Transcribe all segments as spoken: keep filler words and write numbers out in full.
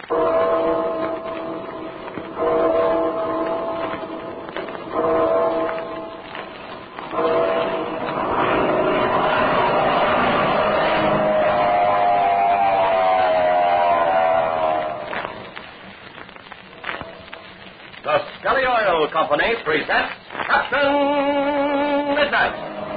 The Skelly Oil Company presents Captain Midnight.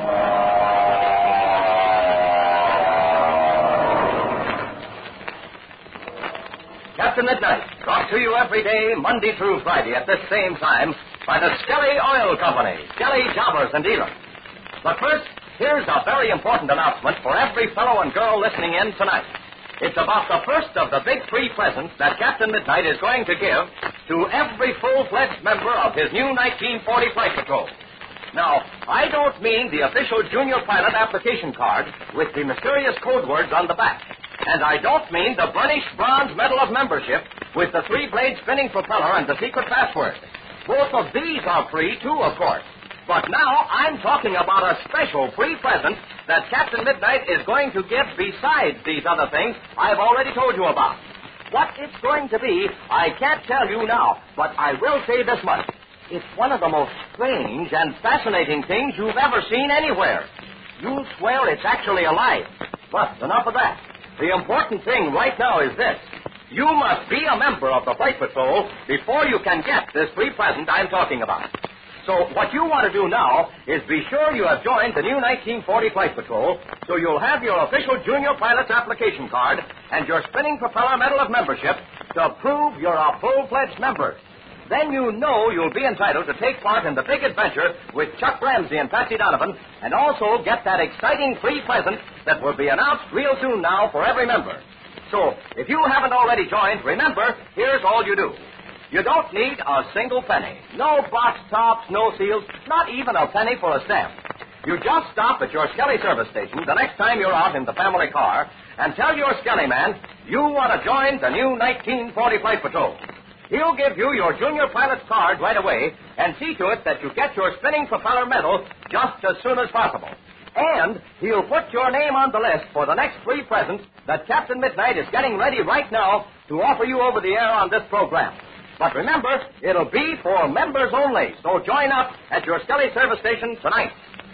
Captain Midnight, brought to you every day, Monday through Friday at this same time by the Skelly Oil Company, Skelly Jobbers and Dealers. But first, here's a very important announcement for every fellow and girl listening in tonight. It's about the first of the big free presents that Captain Midnight is going to give to every full-fledged member of his new nineteen forty Flight Patrol. Now, I don't mean the official junior pilot application card with the mysterious code words on the back. And I don't mean the burnished bronze medal of membership with the three-blade spinning propeller and the secret password. Both of these are free, too, of course. But now I'm talking about a special free present that Captain Midnight is going to give besides these other things I've already told you about. What it's going to be, I can't tell you now, but I will say this much. It's one of the most strange and fascinating things you've ever seen anywhere. You'll swear it's actually alive. But enough of that. The important thing right now is this. You must be a member of the Flight Patrol before you can get this free present I'm talking about. So what you want to do now is be sure you have joined the new nineteen forty Flight Patrol, so you'll have your official junior pilot's application card and your spinning propeller medal of membership to prove you're a full-fledged member. Then you know you'll be entitled to take part in the big adventure with Chuck Ramsey and Patsy Donovan, and also get that exciting free present that will be announced real soon now for every member. So, if you haven't already joined, remember, here's all you do. You don't need a single penny. No box tops, no seals, not even a penny for a stamp. You just stop at your Skelly service station the next time you're out in the family car and tell your Skelly man you want to join the new nineteen forty Flight Patrol. He'll give you your junior pilot's card right away and see to it that you get your spinning propeller medal just as soon as possible. And he'll put your name on the list for the next free present that Captain Midnight is getting ready right now to offer you over the air on this program. But remember, it'll be for members only, so join up at your Skelly service station tonight.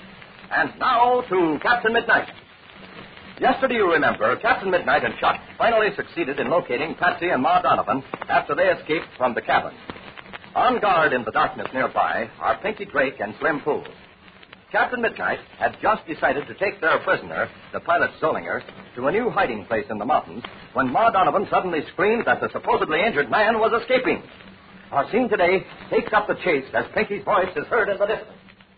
And now to Captain Midnight. Yesterday, you remember, Captain Midnight and Chuck finally succeeded in locating Patsy and Ma Donovan after they escaped from the cabin. On guard in the darkness nearby are Pinky Drake and Slim Poole. Captain Midnight had just decided to take their prisoner, the pilot Zollinger, to a new hiding place in the mountains when Ma Donovan suddenly screamed that the supposedly injured man was escaping. Our scene today takes up the chase as Pinky's voice is heard in the distance.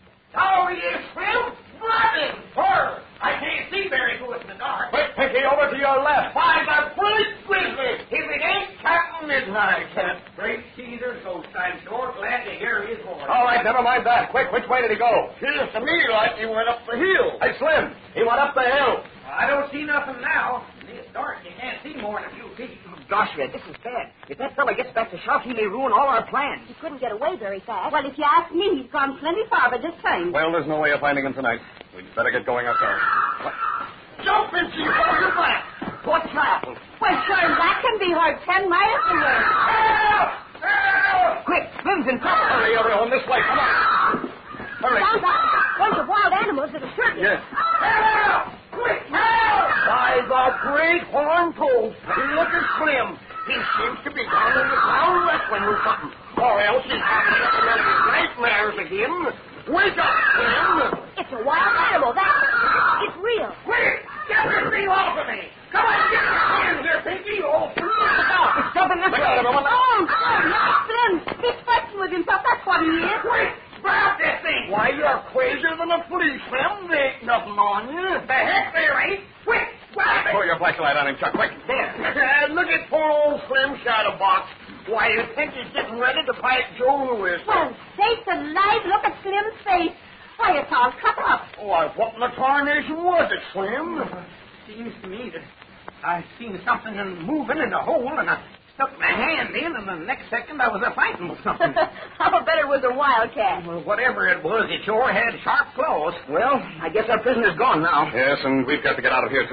Oh, you Slim! Running! Horror! I can't see very good in the dark. Quick, Pinky, over to your left. By the police grizzly! If it ain't Captain Midnight, that great Caesar Ghost, I'm sure glad to hear his voice. All right, never mind that. Quick, which way did he go? Feels to me like he went up the hill. Hey, Slim, he went up the hill. I don't see nothing now. It's dark. You can't see more than a few feet. Gosh, Red, this is bad. If that fella gets back to shop, he may ruin all our plans. He couldn't get away very fast. Well, if you ask me, he's gone plenty far by this time. Well, there's no way of finding him tonight. We'd better get going ourselves. What? Jump and see for your back. What's that? Well, sure, that can be heard ten miles away. Help! Help! Quick, Slim's in trouble. Hurry, everyone, this way. Come on. Hurry. Sounds like a bunch of wild animals that are circling. Yes. Help! Quick, help! By the great horn toad. Look at Slim. He seems to be down in the ground wrestling with something. Or else he's having one of his nightmares again. Wake up, Slim. It's a wild animal, that. It's real. Quick! Get this thing off of me! Come on, get your hands here, Pinky! Oh, It's jumping this Look way. out, everyone. Oh, God, not Slim. He's fighting with himself. That's what he is. quick! Grab this thing! Why, you're crazier than a flea, Slim. There ain't nothing on you. The heck there ain't! Quick! Grab it! Pour your flashlight on him, Chuck, quick. There. Uh, look at poor old Slim Shadowbox. Why, you think he's getting ready to fight Joe Louis? Well, sakes alive, look at Slim's face. Why, it's all cut up. Why, what in the tarnation was it, Slim? Seems to me that I seen something moving in the hole, and I stuck my hand in, and the next second I was a fighting with something. How bet it was a wildcat. Well, whatever it was, it sure had sharp claws. Well, I guess our prisoner's gone now. Yes, and we've got to get out of here, too.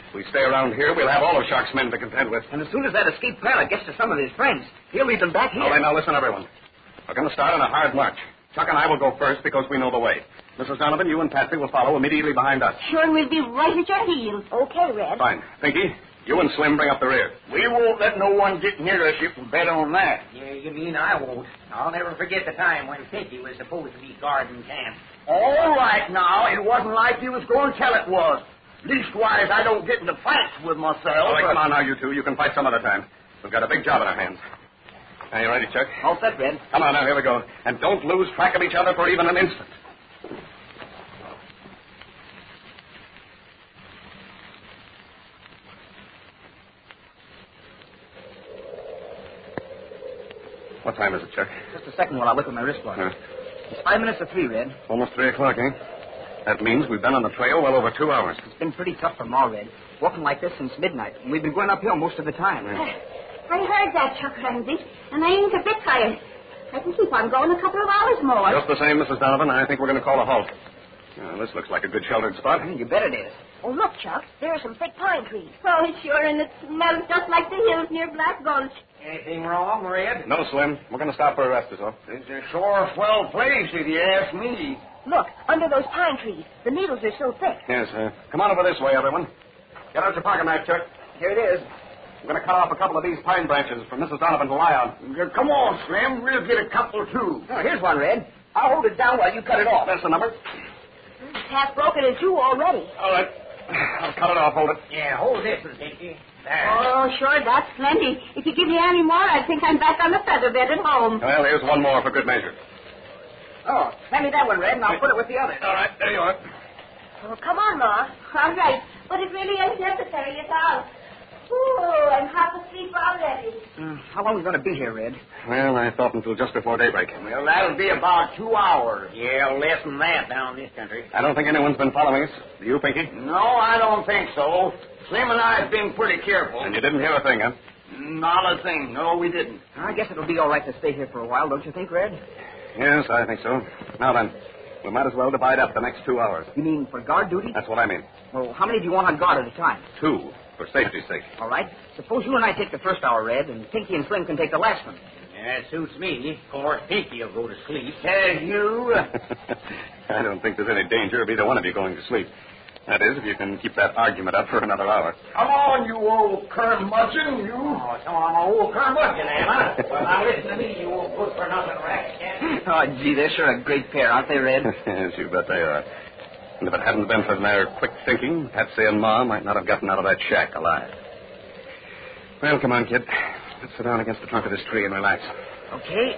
If we stay around here, we'll have all of Shark's men to contend with. And as soon as that escaped pilot gets to some of his friends, he'll lead them back here. All right, now listen, everyone. We're going to start on a hard march. Chuck and I will go first because we know the way. Missus Donovan, you and Patsy will follow immediately behind us. Sure, and we'll be right at your heels. Okay, Red. Fine. Pinky, you and Slim bring up the rear. We won't let no one get near us, you can bet on that. Yeah, you mean I won't. I'll never forget the time when Pinky was supposed to be guarding camp. All right, now. It wasn't like you was going to tell it was. Leastwise, I don't get into fights with myself. All right, but... come on now, you two. You can fight some other time. We've got a big job on our hands. Are you ready, Chuck? All set, Red. Come on now, here we go. And don't lose track of each other for even an instant. What time is it, Chuck? Just a second while I look at my wristwatch. Huh? It's five minutes to three, Red. Almost three o'clock, eh? That means we've been on the trail well over two hours. It's been pretty tough for Ma, Red. Walking like this since midnight. And we've been going uphill most of the time. I heard that, Chuck Ramsey, and I ain't a bit tired. I can keep on going a couple of hours more. Just the same, Missus Donovan, I think we're going to call a halt. Well, this looks like a good sheltered spot. You bet it is. Oh, look, Chuck. There are some thick pine trees. Oh, sure, and it smells just like the hills near Black Gulch. Anything wrong, Red? No, Slim. We're going to stop for a rest, is all. It's a sure swell place, if you ask me. Look, under those pine trees. The needles are so thick. Yes, uh, come on over this way, everyone. Get out your pocket knife, Chuck. Here it is. I'm going to cut off a couple of these pine branches for Missus Donovan to lie on. Come on, Slim. We'll get a couple, too. Oh, here's one, Red. I'll hold it down while you cut it off. That's the number. It's half broken in two already. All right. I'll cut it off. Hold it. Yeah, hold this one, Pinky. There. Oh, sure, that's plenty. If you give me any more, I think I'm back on the feather bed at home. Well, here's one more for good measure. Oh, hand me that one, Red, and I'll put it with the others. All right, there you are. Oh, come on, Ma. All right. But it really ain't necessary at all. Ooh, I'm half asleep already. Uh, how long are we going to be here, Red? Well, I thought until just before daybreak. Well, that'll be about two hours. Yeah, less than that down in this country. I don't think anyone's been following us. Do you, Pinky? No, I don't think so. Slim and I have been pretty careful. And you didn't hear a thing, huh? Not a thing. No, we didn't. I guess it'll be all right to stay here for a while, don't you think, Red? Yes, I think so. Now then, we might as well divide up the next two hours. You mean for guard duty? That's what I mean. Well, how many do you want on guard at a time? Two, for safety's sake. All right. Suppose you and I take the first hour, Red, and Pinky and Slim can take the last one. Yeah, it suits me. Of course, Pinky will go to sleep. Hey, you. I don't think there's any danger of either one of you going to sleep. That is, if you can keep that argument up for another hour. Come on, you old curmudgeon, you. Oh, so I'm an old curmudgeon, am I? Well, now listen to me, you old good-for-nothing rat. Oh, gee, they're sure a great pair, aren't they, Red? Yes, you bet they are. And if it hadn't been for their quick thinking, Patsy and Ma might not have gotten out of that shack alive. Well, come on, kid. Let's sit down against the trunk of this tree and relax. Okay.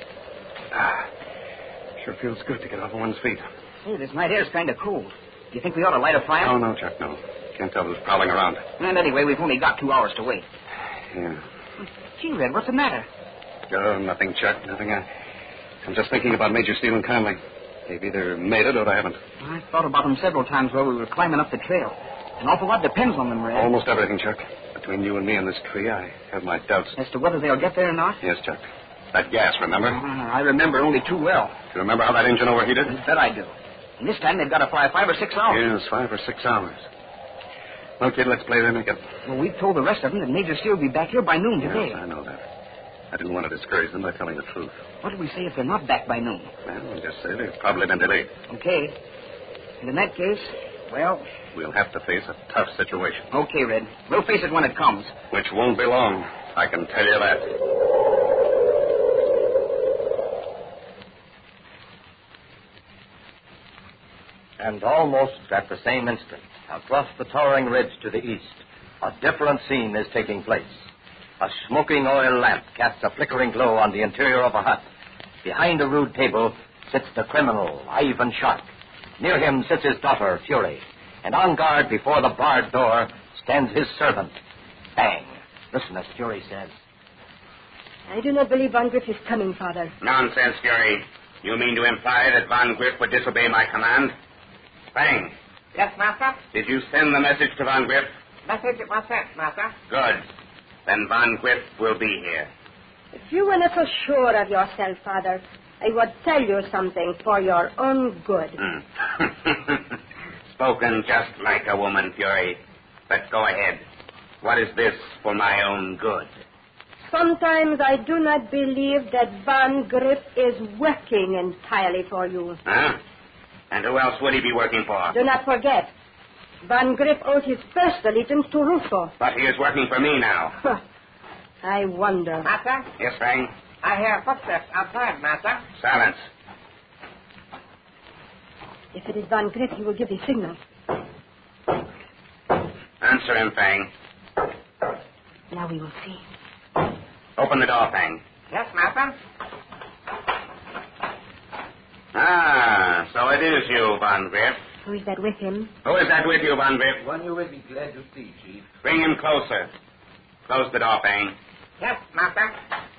Ah, sure feels good to get off of one's feet. Hey, this night air's kind of cold. Do you think we ought to light a fire? Oh, no, Chuck, no. Can't tell who's prowling around. And anyway, we've only got two hours to wait. Yeah. Gee, Red, what's the matter? Oh, nothing, Chuck, nothing. I, I'm just thinking about Major Steele and Conley. They've either made it or they haven't. I thought about them several times while we were climbing up the trail. An awful lot depends on them, Red. Almost everything, Chuck. Between you and me and this tree, I have my doubts. As to whether they'll get there or not? Yes, Chuck. That gas, remember? Uh, I remember only too well. Do you remember how that engine overheated? I bet I do. And this time they've got to fly five or six hours. Yes, five or six hours. Well, kid, let's play their makeup. Well, we've told the rest of them that Major Steele will be back here by noon today. Yes, I know that. I didn't want to discourage them by telling the truth. What do we say if they're not back by noon? Well, we'll just say they've probably been delayed. Okay. And in that case, well... We'll have to face a tough situation. Okay, Red. We'll face it when it comes. Which won't be long, I can tell you that. And almost at the same instant, across the towering ridge to the east, a different scene is taking place. A smoking oil lamp casts a flickering glow on the interior of a hut. Behind a rude table sits the criminal, Ivan Shark. Near him sits his daughter, Fury. And on guard before the barred door stands his servant, Bang. Listen as Fury says. I do not believe Von Griff is coming, Father. Nonsense, Fury. You mean to imply that Von Griff would disobey my command? Bang. Yes, Master? Did you send the message to Von Griff? Message was sent, Master. Good. Then Von Griff will be here. If you were not so sure of yourself, Father, I would tell you something for your own good. Hmm. Spoken just like a woman, Fury. But go ahead. What is this for my own good? Sometimes I do not believe that Van Griff is working entirely for you. Huh? And who else would he be working for? Do not forget, Van Griff owes his first allegiance to Russo. But he is working for me now. I wonder. Master, Yes, Fang? I hear footsteps outside, Master. Silence. If it is Van Griff, he will give the signal. Answer him, Fang. Now we will see. Open the door, Fang. Yes, Master. Ah, so it is you, Van Griff. Who is that with him? Who is that with you, Van Griff? One you will be glad to see, Chief. Bring him closer. Close the door, Fang. Yes, Master.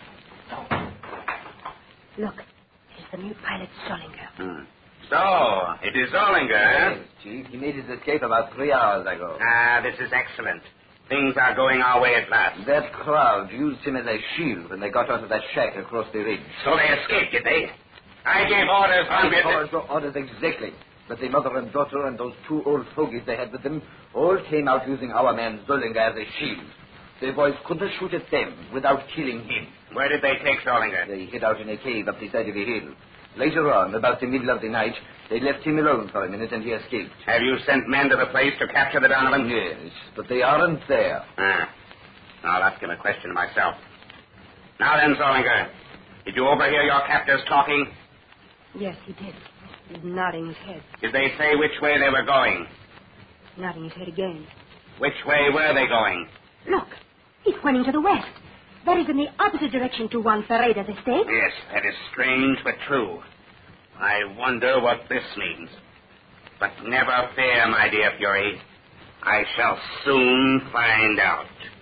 Look, it is the new pilot, Solinger. Hmm. So, it is Zollinger, eh? Yes, Chief. He made his escape about three hours ago. Ah, this is excellent. Things are going our way at last. That crowd used him as a shield when they got out of that shack across the ridge. So they escaped, did they? I gave orders, Van Griff. Followed your orders exactly. But the mother and daughter and those two old fogies they had with them all came out using our man Zollinger as a shield. The boys couldn't shoot at them without killing him. Where did they take Zollinger? They hid out in a cave up the side of a hill. Later on, about the middle of the night, they left him alone for a minute and he escaped. Have you sent men to the place to capture the Donovan? Yes, but they aren't there. Ah. I'll ask him a question myself. Now then, Zollinger, did you overhear your captors talking? Yes, he did. He's nodding his head. Did they say which way they were going? Nodding his head again. Which way were they going? Look, he's pointing to the west. That is in the opposite direction to Juan Ferreira's estate. Yes, that is strange but true. I wonder what this means. But never fear, my dear Fury. I shall soon find out.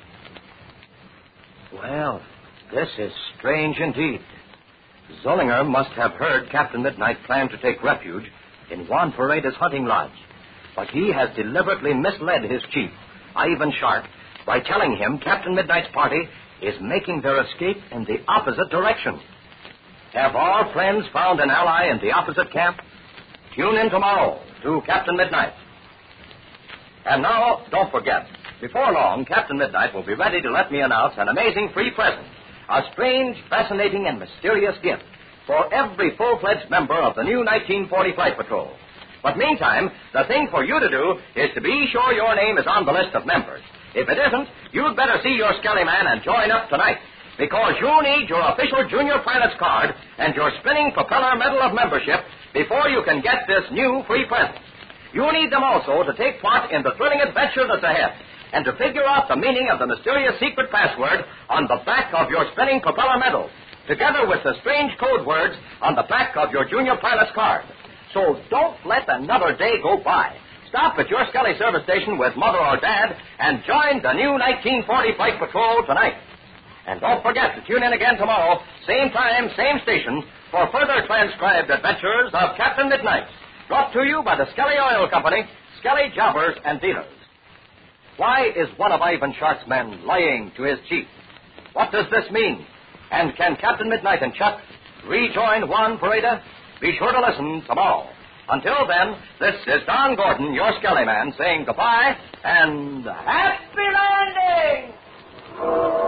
Well, this is strange indeed. Zollinger must have heard Captain Midnight plan to take refuge in Juan Ferreira's hunting lodge. But he has deliberately misled his chief, Ivan Sharp, by telling him Captain Midnight's party is making their escape in the opposite direction. Have our friends found an ally in the opposite camp? Tune in tomorrow to Captain Midnight. And now, don't forget, before long, Captain Midnight will be ready to let me announce an amazing free present, a strange, fascinating, and mysterious gift for every full-fledged member of the new nineteen forty Flight Patrol. But meantime, the thing for you to do is to be sure your name is on the list of members. If it isn't, you'd better see your Skelly Man and join up tonight, because you need your official Junior Pilot's card and your Spinning Propeller Medal of Membership before you can get this new free present. You need them also to take part in the thrilling adventure that's ahead and to figure out the meaning of the mysterious secret password on the back of your Spinning Propeller Medal, together with the strange code words on the back of your Junior Pilot's card. So don't let another day go by. Stop at your Skelly service station with Mother or Dad and join the new nineteen forty Flight Patrol tonight. And don't forget to tune in again tomorrow, same time, same station, for further transcribed adventures of Captain Midnight, brought to you by the Skelly Oil Company, Skelly Jobbers and Dealers. Why is one of Ivan Sharp's men lying to his chief? What does this mean? And can Captain Midnight and Chuck rejoin Juan Ferreira? Be sure to listen tomorrow. Until then, this is Don Gordon, your Skelly Man, saying goodbye and happy landing!